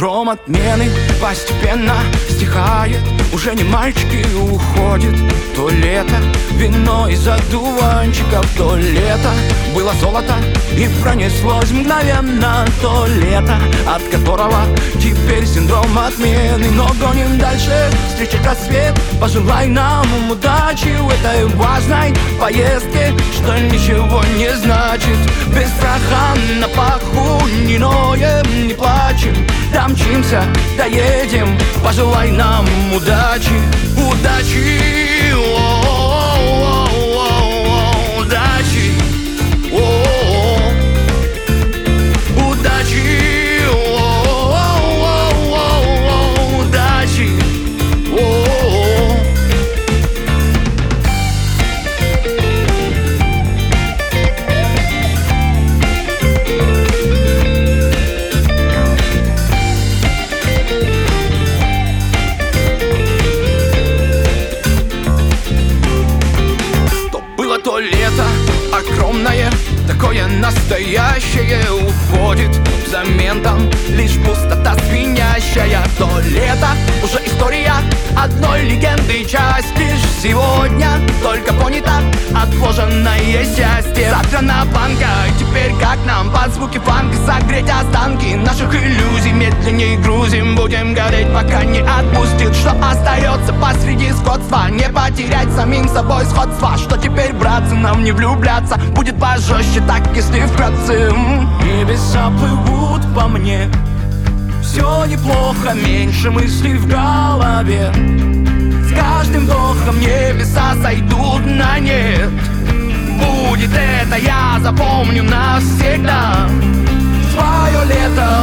синдром отмены постепенно стихает. Уже не мальчики уходит. То лето, вино из одуванчиков. То лето было золото и пронеслось мгновенно. То лето, от которого теперь синдром отмены. Но гоним дальше, встречать рассвет. Пожелай нам удачи в этой важной поездке, что ничего не значит. Без страха на паху, не ноем, не плачем. Домчимся, доедем, пожелай нам удачи. Удачи, удачи, удачи, удачи. То лето огромное, такое настоящее, уходит взамен там лишь пустота звенящая. То лето уже история одной легенды, часть лишь сегодня только понята отложенное счастье. Завтра на банках, теперь как нам под звуки фанка согреть останки наших иллюзий? Медленнее грузим, будем гореть, пока не отпустит. Что остается посреди скотства? Не потерять самим собой сходства. Что теперь, братцы, нам не влюбляться? Будет пожестче так, если вкратце. Небеса плывут по мне, все неплохо, меньше мыслей в голове. С каждым вдохом небеса сойдут на нет. Будет это, я запомню навсегда свое лето.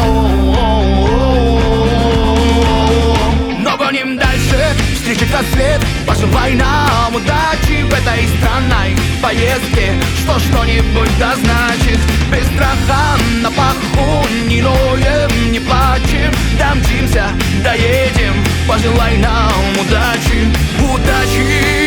Но гоним дальше, встречать рассвет. Пожелай нам удачи в этой странной поездке, что что-нибудь да значит. Без страха на паху, не ноем, не плачем. Домчимся, доедем, пожелай нам удачи. Удачи.